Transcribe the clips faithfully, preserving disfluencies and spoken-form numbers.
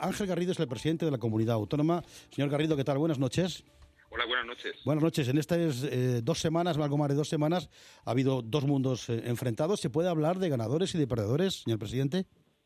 Ángel Garrido es el presidente de la Comunidad Autónoma. Señor Garrido, ¿qué tal? Buenas noches. Hola, buenas noches. Buenas noches. En estas eh, dos semanas, algo más de dos semanas, ha habido dos mundos eh, enfrentados. ¿Se puede hablar de ganadores y de perdedores, señor presidente?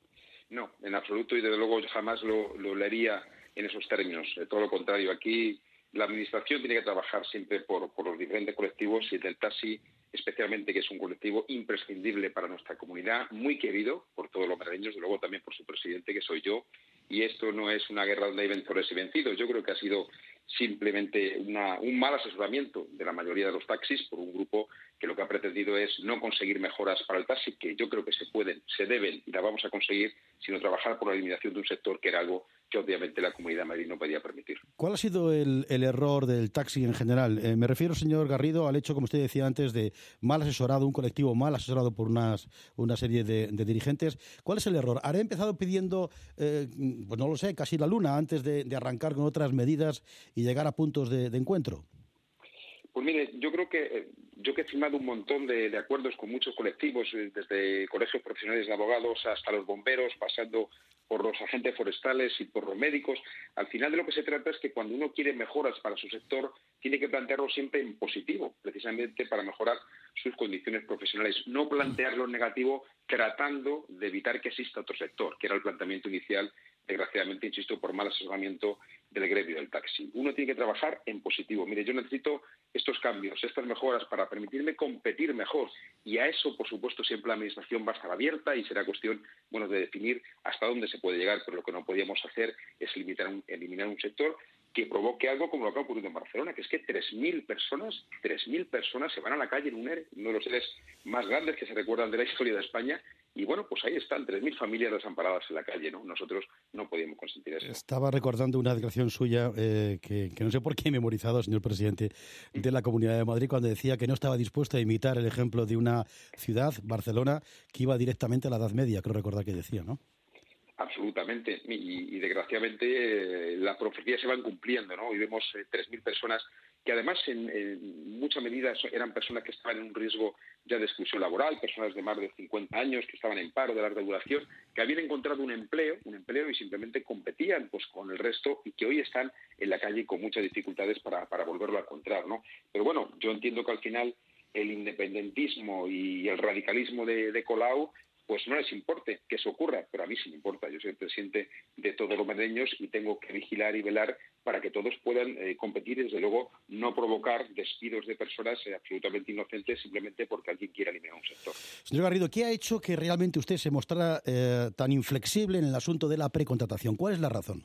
No, en absoluto, y desde luego jamás lo, lo leería en esos términos. Eh, todo lo contrario, aquí la Administración tiene que trabajar siempre por, por los diferentes colectivos y el del taxi especialmente, que es un colectivo imprescindible para nuestra comunidad, muy querido por todos los madrileños, desde luego también por su presidente, que soy yo. Y esto no es una guerra donde hay vencedores y vencidos. Yo creo que ha sido simplemente una, un mal asesoramiento de la mayoría de los taxis por un grupo que lo que ha pretendido es no conseguir mejoras para el taxi, que yo creo que se pueden, se deben y las vamos a conseguir, sino trabajar por la eliminación de un sector que era algo que obviamente la Comunidad de Madrid no podía permitir. ¿Cuál ha sido el, el error del taxi en general? Eh, me refiero, señor Garrido, al hecho, como usted decía antes, de mal asesorado, un colectivo mal asesorado por unas, una serie de, de dirigentes. ¿Cuál es el error? ¿Haré empezado pidiendo, eh, pues no lo sé, casi la luna antes de, de arrancar con otras medidas y llegar a puntos de, de encuentro? Pues mire, yo creo que yo que he firmado un montón de, de acuerdos con muchos colectivos, desde colegios profesionales de abogados hasta los bomberos, pasando por los agentes forestales y por los médicos. Al final de lo que se trata es que cuando uno quiere mejoras para su sector, tiene que plantearlo siempre en positivo, precisamente para mejorar sus condiciones profesionales, no plantearlo en negativo tratando de evitar que exista otro sector, que era el planteamiento inicial, desgraciadamente, insisto, por mal asesoramiento del gremio del taxi. Uno tiene que trabajar en positivo. Mire, yo necesito estos cambios, estas mejoras para permitirme competir mejor, y a eso, por supuesto, siempre la Administración va a estar abierta y será cuestión, bueno, de definir hasta dónde se puede llegar, pero lo que no podíamos hacer es limitar un, eliminar un sector que provoque algo como lo que ha ocurrido en Barcelona, que es que tres mil personas, tres mil personas se van a la calle en un ERE, uno de los EREs más grandes que se recuerdan de la historia de España, y bueno, pues ahí están, tres mil familias desamparadas en la calle, ¿no? Nosotros no podíamos consentir eso. Estaba recordando una declaración suya eh, que, que no sé por qué he memorizado, señor presidente, de la Comunidad de Madrid, cuando decía que no estaba dispuesto a imitar el ejemplo de una ciudad, Barcelona, que iba directamente a la Edad Media, creo recordar que decía, ¿no? Absolutamente, y, y desgraciadamente eh, las profecías se van cumpliendo, ¿no? Y vemos eh, tres mil personas que además en, en mucha medida eran personas que estaban en un riesgo ya de exclusión laboral, personas de más de cincuenta años que estaban en paro de larga duración, que habían encontrado un empleo, un empleo y simplemente competían pues con el resto y que hoy están en la calle con muchas dificultades para, para volverlo a encontrar, ¿no? Pero bueno, yo entiendo que al final el independentismo y el radicalismo de, de Colau pues no les importe que eso ocurra, pero a mí sí me importa. Yo soy el presidente de todos los madrileños y tengo que vigilar y velar para que todos puedan eh, competir y, desde luego, no provocar despidos de personas eh, absolutamente inocentes simplemente porque alguien quiera eliminar un sector. Señor Garrido, ¿qué ha hecho que realmente usted se mostrara eh, tan inflexible en el asunto de la precontratación? ¿Cuál es la razón?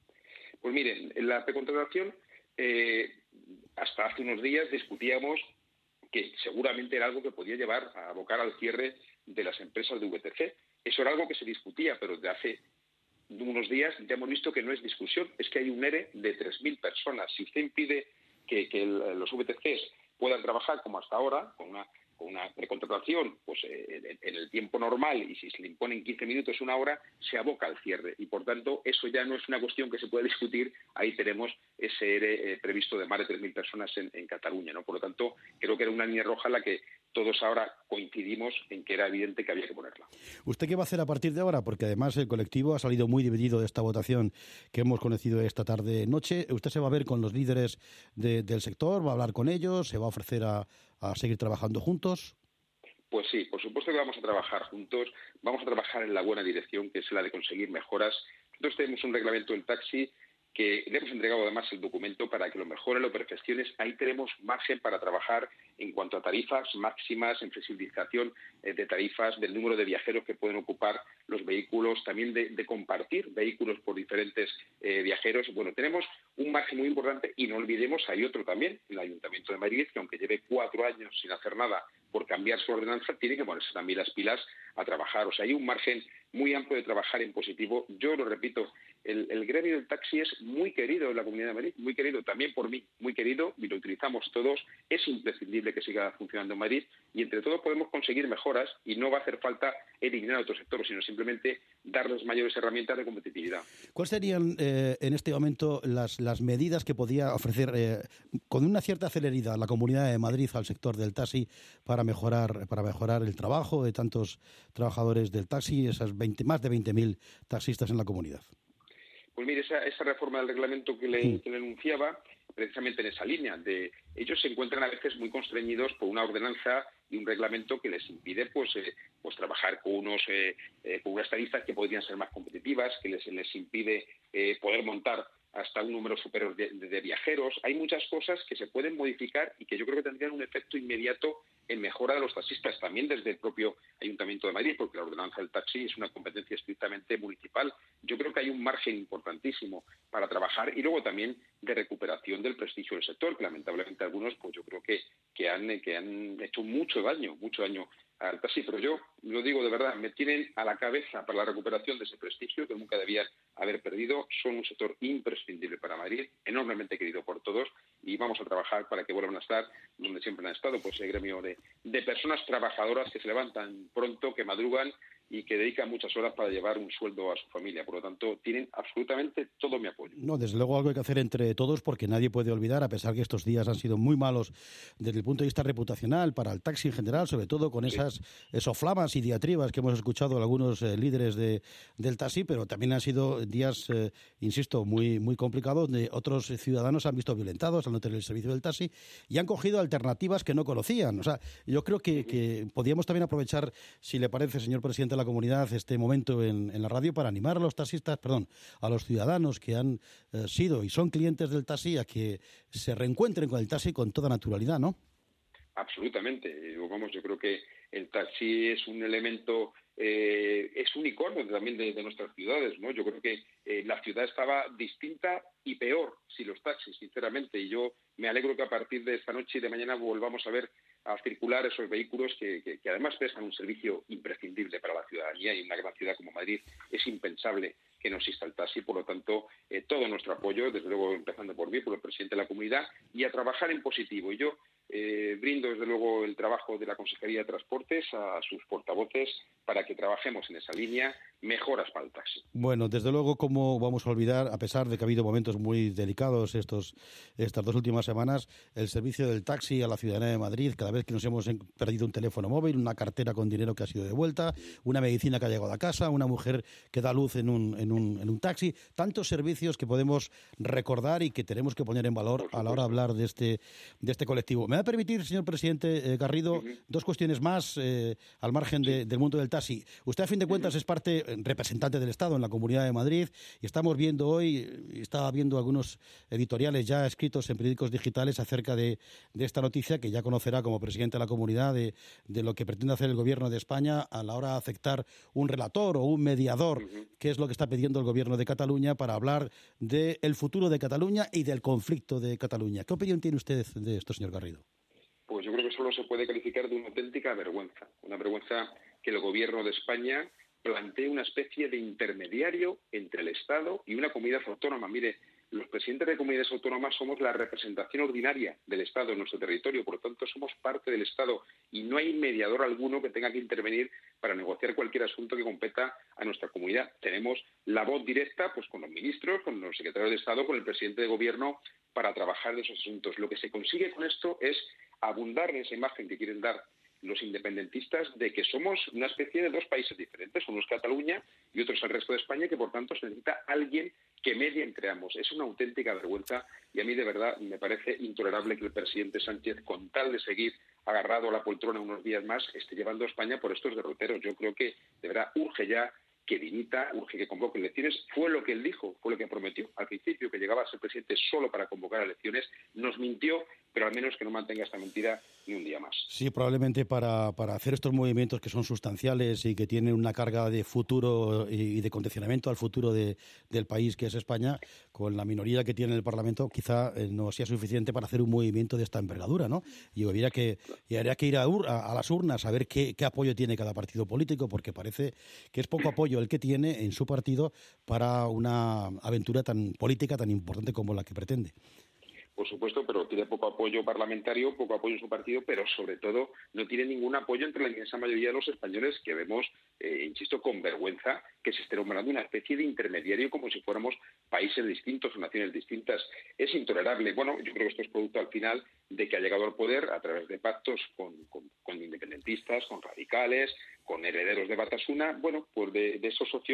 Pues miren, en la precontratación, eh, hasta hace unos días discutíamos que seguramente era algo que podía llevar a abocar al cierre de las empresas de V T C. Eso era algo que se discutía, pero desde hace unos días ya hemos visto que no es discusión, es que hay un ERE de tres mil personas. Si usted impide que, que el, los V T Cs puedan trabajar como hasta ahora, con una, con una precontratación pues, eh, en el tiempo normal, y si se le imponen quince minutos, una hora, se aboca al cierre. Y, por tanto, eso ya no es una cuestión que se pueda discutir. Ahí tenemos ese ERE eh, previsto de más de tres mil personas en, en Cataluña, ¿no? Por lo tanto, creo que era una línea roja en la que todos ahora coincidimos en que era evidente que había que ponerla. ¿Usted qué va a hacer a partir de ahora? Porque además el colectivo ha salido muy dividido de esta votación que hemos conocido esta tarde-noche. ¿Usted se va a ver con los líderes de, del sector? ¿Va a hablar con ellos? ¿Se va a ofrecer a, a seguir trabajando juntos? Pues sí, por supuesto que vamos a trabajar juntos. Vamos a trabajar en la buena dirección, que es la de conseguir mejoras. Nosotros tenemos un reglamento del taxi que le hemos entregado además el documento para que lo mejore, lo perfeccione. Ahí tenemos margen para trabajar en cuanto a tarifas máximas, en flexibilización eh, de tarifas, del número de viajeros que pueden ocupar los vehículos, también de, de compartir vehículos por diferentes eh, viajeros. Bueno, tenemos un margen muy importante y no olvidemos, hay otro también, el Ayuntamiento de Madrid, que aunque lleve cuatro años sin hacer nada por cambiar su ordenanza, tiene que ponerse también las pilas a trabajar. O sea, hay un margen muy amplio de trabajar en positivo. Yo lo repito, el, el gremio del taxi es muy querido en la Comunidad de Madrid, muy querido también por mí, muy querido, y lo utilizamos todos. Es imprescindible que siga funcionando en Madrid y entre todos podemos conseguir mejoras y no va a hacer falta eliminar otros sectores, sino simplemente darles mayores herramientas de competitividad. ¿Cuáles serían eh, en este momento las, las medidas que podía ofrecer eh, con una cierta celeridad la Comunidad de Madrid al sector del taxi para mejorar para mejorar el trabajo de tantos trabajadores del taxi, esas veinte, más de veinte mil taxistas en la comunidad? Pues mire, esa, esa reforma del reglamento que le, que le anunciaba, precisamente en esa línea, de ellos se encuentran a veces muy constreñidos por una ordenanza y un reglamento que les impide pues eh, pues trabajar con unos eh, eh, con unas tarifas que podrían ser más competitivas, que les, les impide eh, poder montar hasta un número superior de, de, de viajeros. Hay muchas cosas que se pueden modificar y que yo creo que tendrían un efecto inmediato en mejora de los taxistas, también desde el propio Ayuntamiento de Madrid, porque la ordenanza del taxi es una competencia estrictamente municipal. Yo creo que hay un margen importantísimo para trabajar y luego también de recuperación del prestigio del sector, que lamentablemente algunos, pues yo creo que, que, han, que han hecho mucho daño, mucho daño al taxi. Pero yo lo digo de verdad, me tienen a la cabeza para la recuperación de ese prestigio que nunca debían haber perdido. Son un sector imprescindible para Madrid, enormemente querido por todos, y vamos a trabajar para que vuelvan a estar donde siempre han estado, pues el gremio de, de personas trabajadoras que se levantan pronto, que madrugan y que dedican muchas horas para llevar un sueldo a su familia. Por lo tanto, tienen absolutamente todo mi apoyo. No, desde luego algo hay que hacer entre todos, porque nadie puede olvidar, a pesar que estos días han sido muy malos desde el punto de vista reputacional para el taxi en general, sobre todo con esas sí. soflamas y diatribas que hemos escuchado de algunos eh, líderes de, del taxi, pero también han sido días, eh, insisto, muy, muy complicados, donde otros ciudadanos han visto violentados al no tener el servicio del taxi y han cogido alternativas que no conocían. O sea, yo creo que, que podíamos también aprovechar, si le parece, señor presidente de la comunidad, este momento en, en la radio para animar a los taxistas, perdón, a los ciudadanos que han eh, sido y son clientes del taxi a que se reencuentren con el taxi con toda naturalidad, ¿no? Absolutamente. Vamos, yo creo que el taxi es un elemento, eh, es un icono también de, de nuestras ciudades, ¿no? Yo creo que eh, la ciudad estaba distinta y peor sin los taxis, sinceramente. Y yo me alegro que a partir de esta noche y de mañana volvamos a ver a circular esos vehículos que, que, que además prestan un servicio imprescindible para la ciudadanía, y en una gran ciudad como Madrid es impensable que no exista el taxi. Por lo tanto, eh, todo nuestro apoyo, desde luego empezando por mí, por el presidente de la comunidad, y a trabajar en positivo. Y yo eh, brindo desde luego el trabajo de la Consejería de Transportes a sus portavoces para que trabajemos en esa línea, mejoras para el taxi. Bueno, desde luego, ¿cómo vamos a olvidar, a pesar de que ha habido momentos muy delicados estos estas dos últimas semanas, el servicio del taxi a la ciudadanía de Madrid, cada vez que nos hemos perdido un teléfono móvil, una cartera con dinero que ha sido devuelta, una medicina que ha llegado a casa, una mujer que da luz en un, en un, en un taxi, tantos servicios que podemos recordar y que tenemos que poner en valor a la hora de hablar de este, de este colectivo. ¿Me va a permitir, señor presidente eh, Garrido, uh-huh. dos cuestiones más eh, al margen de, del mundo del taxi? Usted, a fin de cuentas, uh-huh. es parte representante del Estado en la Comunidad de Madrid y estamos viendo hoy, estaba viendo algunos editoriales ya escritos en periódicos digitales acerca de, de esta noticia que ya conocerá como presidente de la Comunidad, de, de lo que pretende hacer el Gobierno de España a la hora de aceptar un relator o un mediador, uh-huh. que es lo que está pidiendo el Gobierno de Cataluña para hablar del futuro de Cataluña y del conflicto de Cataluña. ¿Qué opinión tiene usted de esto, señor Garrido? Pues yo creo que solo se puede calificar de una auténtica vergüenza, una vergüenza que el Gobierno de España plantee una especie de intermediario entre el Estado y una comunidad autónoma. Mire, los presidentes de comunidades autónomas somos la representación ordinaria del Estado en nuestro territorio, por lo tanto somos parte del Estado y no hay mediador alguno que tenga que intervenir para negociar cualquier asunto que competa a nuestra comunidad. Tenemos la voz directa pues con los ministros, con los secretarios de Estado, con el presidente de Gobierno para trabajar en esos asuntos. Lo que se consigue con esto es abundar en esa imagen que quieren dar los independentistas de que somos una especie de dos países diferentes, unos Cataluña y otros el resto de España, y que por tanto se necesita alguien que medie entre ambos. Es una auténtica vergüenza y a mí de verdad me parece intolerable que el presidente Sánchez, con tal de seguir agarrado a la poltrona unos días más, esté llevando a España por estos derroteros. Yo creo que de verdad urge ya que dimita, urge que convoque elecciones. Fue lo que él dijo, fue lo que prometió al principio, que llegaba a ser presidente solo para convocar elecciones. Nos mintió, pero al menos que no mantenga esta mentira ni un día más. Sí, probablemente para, para hacer estos movimientos que son sustanciales y que tienen una carga de futuro y de condicionamiento al futuro de, del país que es España, con la minoría que tiene el Parlamento, quizá no sea suficiente para hacer un movimiento de esta envergadura, ¿no? Y habría que, y habría que ir a, a, a las urnas a ver qué, qué apoyo tiene cada partido político, porque parece que es poco apoyo el que tiene en su partido para una aventura tan política, tan importante como la que pretende. Por supuesto, pero tiene poco apoyo parlamentario, poco apoyo en su partido, pero sobre todo no tiene ningún apoyo entre la inmensa mayoría de los españoles que vemos, eh, insisto, con vergüenza que se esté nombrando una especie de intermediario como si fuéramos países distintos o naciones distintas. Es intolerable. Bueno, yo creo que esto es producto al final de que ha llegado al poder a través de pactos con, con, con independentistas, con radicales, con herederos de Batasuna, bueno, pues de, de esos socios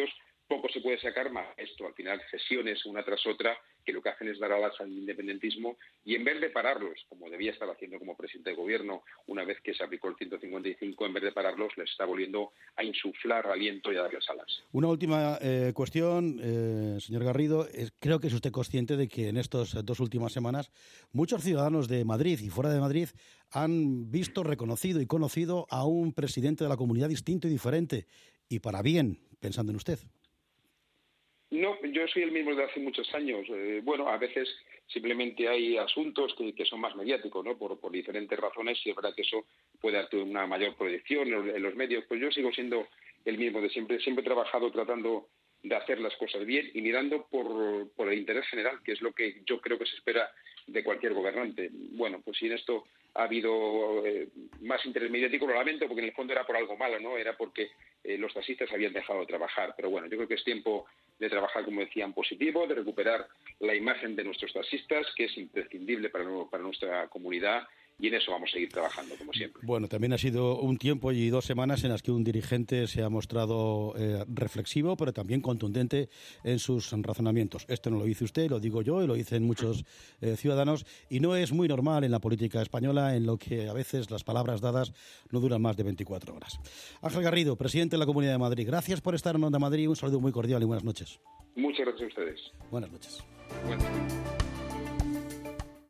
poco se puede sacar más esto, al final cesiones una tras otra que lo que hacen es dar alas al independentismo y en vez de pararlos, como debía estar haciendo como presidente de gobierno una vez que se aplicó el ciento cincuenta y cinco, en vez de pararlos les está volviendo a insuflar aliento y a darles alas. Una última eh, cuestión, eh, señor Garrido. Es, creo que es usted consciente de que en estas dos últimas semanas muchos ciudadanos de Madrid y fuera de Madrid han visto, reconocido y conocido a un presidente de la comunidad distinto y diferente, y para bien, pensando en usted. No, yo soy el mismo desde hace muchos años. Eh, bueno, a veces simplemente hay asuntos que, que son más mediáticos, ¿no? Por, por diferentes razones, y es verdad que eso puede darte una mayor proyección en, en los medios. Pues yo sigo siendo el mismo de siempre. Siempre he trabajado tratando de hacer las cosas bien y mirando por, por el interés general, que es lo que yo creo que se espera de cualquier gobernante. Bueno, pues si en esto ha habido eh, más interés mediático, lo lamento, porque en el fondo era por algo malo, ¿no? Era porque eh, los taxistas habían dejado de trabajar. Pero bueno, yo creo que es tiempo de trabajar, como decía, en positivo, de recuperar la imagen de nuestros taxistas, que es imprescindible para, para nuestra comunidad, y en eso vamos a seguir trabajando, como siempre. Bueno, también ha sido un tiempo y dos semanas en las que un dirigente se ha mostrado eh, reflexivo, pero también contundente en sus razonamientos. Esto no lo dice usted, lo digo yo y lo dicen muchos eh, ciudadanos, y no es muy normal en la política española, en lo que a veces las palabras dadas no duran más de veinticuatro horas. Ángel Garrido, presidente de la Comunidad de Madrid, gracias por estar en Onda Madrid, un saludo muy cordial y buenas noches. Muchas gracias a ustedes. Buenas noches. Buenas noches.